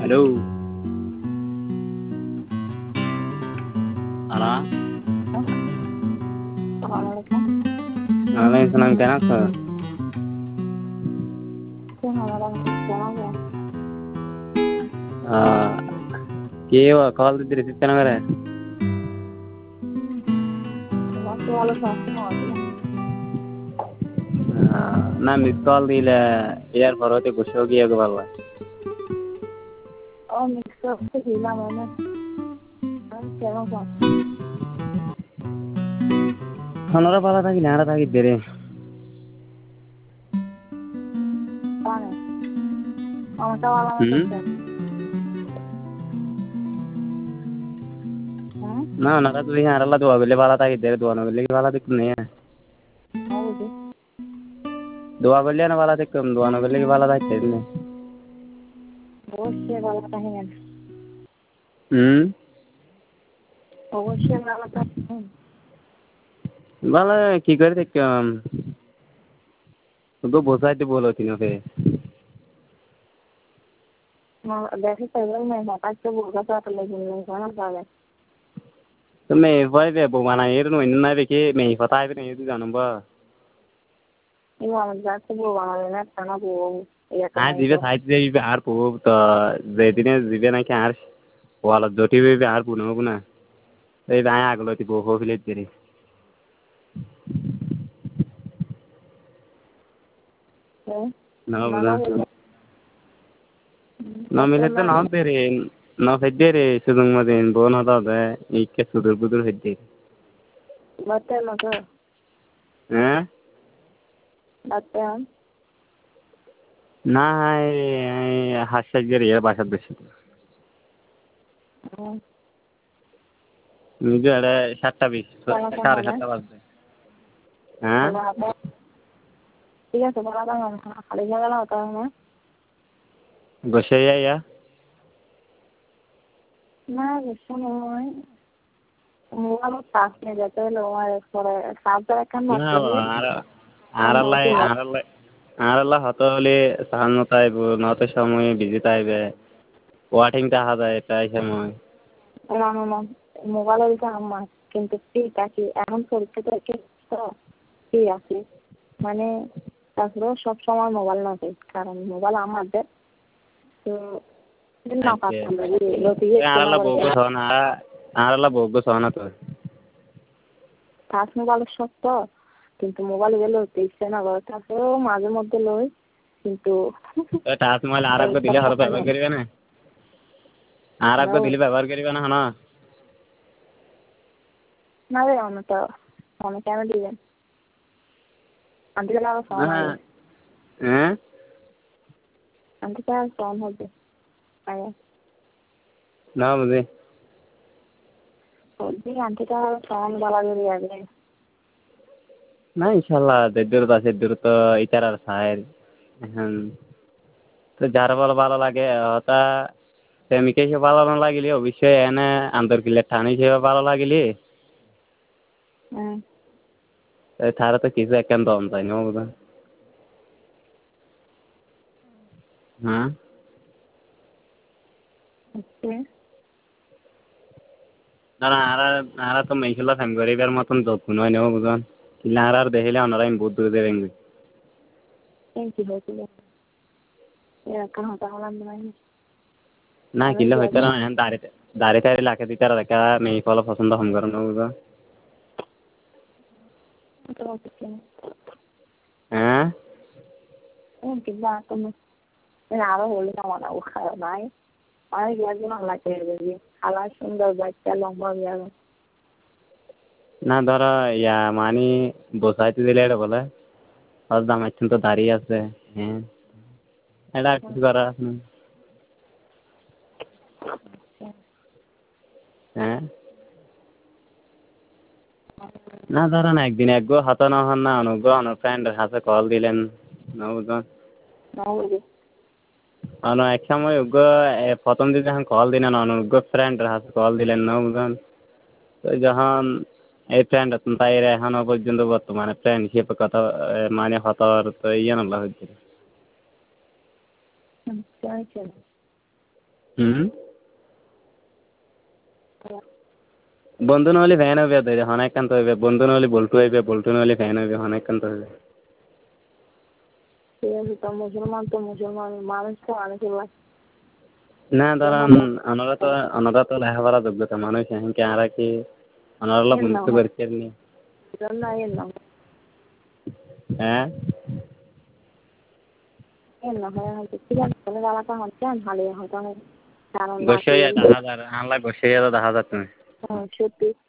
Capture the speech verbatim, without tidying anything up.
Hello Halo. Assalamualaikum. Waalaikumsalam kenapa? Kenalan siapa? Ah, kau call di receive kenapa ya? Waktu lalu saya mau dia. Ah, na miss call di la air forward kuch ho gaya gawala. Oh, mixer से हिला मैंने. क्या हुआ? Honora pala था कि नारा था कि तेरे. कौन है? कौन सा वाला में हम्म. करते हैं? हाँ? ना नारा तो यहाँ रला तो अगले वाला था कि तेरे दो अगले वाला तो नहीं है. हाँ जी. दो अगले वाला तो कम दो अगले वाला था तेरे ने. वो शेर वाला था ही हम्म. वो शेर वाला था. वाला की कर दे क्या? तो बहुत सारे बोलो थी ना फिर. मैं देखी पहले मैं बात से बोल रहा था तो लेकिन नहीं सुना पाया. तो मैं वही पे बुवाना ये तो नहीं ना देखिए मैं ही पता है नहीं तो जानूँ बा. ये वाला बात से बोल रहा है ना खाना वो या हाँ कहीं जीवे तो. साइड से भी आर पो तो जेदिने जीवे ना क्या आर वाला जोटी भी आर पो ना पुना ये बाया आगलो ती बो हो फिले तेरे ना बुझा ना मिले तो ना तेरे ना फिर सुदंग मदेन बो ना था बे एक के सुदर बुदर फिर बत्ते मत हैं बत्ते हम ना है हास्य जरिए बात बेसी मुझे अरे सातटा बीस साढ़े सातटा बजते हैं ठीक है तो बड़ा था खाली जगह होता है ना गोशे या ना गुस्सा नहीं मुझे पास में जाते हैं लोग हमारे थोड़े साफ तरह का मत ना करिए आर आरल्ला आरल्ला आरल्ला हतले सहन ताइब नौते समय बिजी ताइब ওয়াটিং টা হাজার এটাই সময় না না না মোবাইলের দিকে আমার কিন্তু ঠিক আছে এখন পরীক্ষা থেকে তো ঠিক আছে মানে তারপরেও সব সময় মোবাইল না দেয় কারণ মোবাইল আমাদের তো না পারতাম আরল্লা বউকে সনা আরল্লা বউকে সনা তো টাচ মোবাইলের শখ তো কিন্তু মোবাইল গেলে হতে ইচ্ছে না করে তারপরেও মাঝে মধ্যে লই কিন্তু টাচ মোবাইল আর একবার দিলে হয়তো ব্যবহার করবে না আর একবার দিলে ব্যবহার করবে না না না রে অনেক অনেক কেন দিবেন আন্টিকে আরো ফোন হবে হ্যাঁ আন্টিকে আর ফোন হবে আগে না বুঝি বলছি আন্টিকে আর ফোন বলা যদি আগে না ইনশাল্লাহ দেড় তো আছে দূর তো ইতার আর সাহের এখন তো যার বল ভালো লাগে ওটা প্রেমিকে সে ভালো না লাগিলে অবশ্যই এনে আন্তর কিলে ঠানি সে ভালো লাগিলে তারা তো কিছু একখান দম তাই না বুঝা হ্যাঁ না না আর আর তো মেঘলা ফ্যাম গরিবের মতন যত্ন নয় নেব বুঝান কিলা আর আর দেখিলে ওনারা আমি বহুত দূরে দেবেন কি হয়েছিল এরকম হতা হলাম না কিলা হইতে না এখন দাঁড়িয়ে দাঁড়িয়ে দাঁড়িয়ে লাখে দিতে আর দেখা মেয়ে ফলো পছন্দ হম করেন বুঝা হ্যাঁ কিংবা তুমি আরো হলে আমার খারাপ নাই অনেক একজন লাগে খালা সুন্দর বাচ্চা লম্বা বিয়ার না ধরো ইয়া মানি বসাইতে দিলে এটা বলে আর দাম একটু তো দাঁড়িয়ে আছে হ্যাঁ এটা কিছু করার হ্যাঁ না ধরেন একদিন একগো হাতে না হন না অনুগ্রহ অন ফ্রেন্ডের হাতে কল দিলেন না বুঝলেন অন এক সময় উগ্র প্রথম দিন যখন কল দিলেন অনুগ্র ফ্রেন্ডের হাতে কল দিলেন না বুঝলেন তো যখন এই ফ্রেন্ড তাই এখনো পর্যন্ত বর্তমানে ফ্রেন্ড হিসেবে কথা মানে হতর তো ইয়ে নল্লা হচ্ছে হুম বন্ধু নহ'লে ফেন হইবে তই হনাই কান্ত হইবে বন্ধু নহ'লে বল্টু হইবে বল্টু নহ'লে ফেন হইবে হনাই কান্ত হইবে ঠিক আছে তো মুসলমান তো মুসলমান মানুষ তো মানুষের লাগে না ধরেন আমরা তো আমরা তো লেখাপড়া যোগ্যতা মানুষ এখানকে আর কি আমরা অলপ এর নাম বন্ধুত্ব করছি আর নি জন্য এর নাম হ্যাঁ এর নাম হয় হয়তো ঠিক আছে তাহলে এলাকা হচ্ছে ভালো হয়তো কারণ গোসাইয়া দেখা যায় আনলা গোসাইয়া দেখা যায় তুমি হ্যাঁ সত্যি